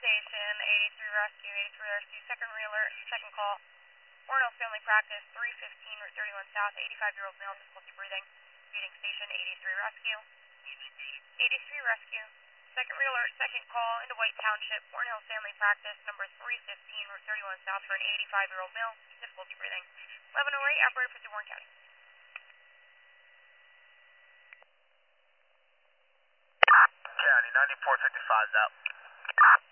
Station, 83 Rescue, second reeler, second call. Warren Hills Family Practice, 315 Route 31 South, 85-year-old male, difficulty breathing. Feeding Station, 83 Rescue. 83 Rescue. Second reeler, second call into White Township, Warren Hills Family Practice, number 315 Route 31 South for an 85-year-old male, difficulty breathing. 1108, operator for Warren County. County, 9455's out.